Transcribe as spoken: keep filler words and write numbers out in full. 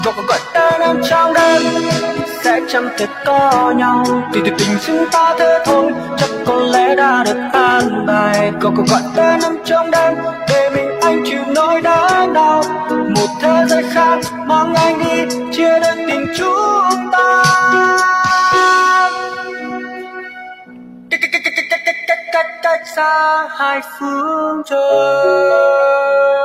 Cậu có gọi ta nằm trong đêm sẽ chẳng thể có nhau, thì tuyệt tình chúng ta thế thôi, chắc có lẽ đã được an bài. Cậu có gọi ta nằm trong đêm để mình anh chịu nỗi đớn đau, một thế giới khác mang anh đi chia đôi tình chúng ta. Cách cách cách cách cách cách cách cách xa hai phương trời.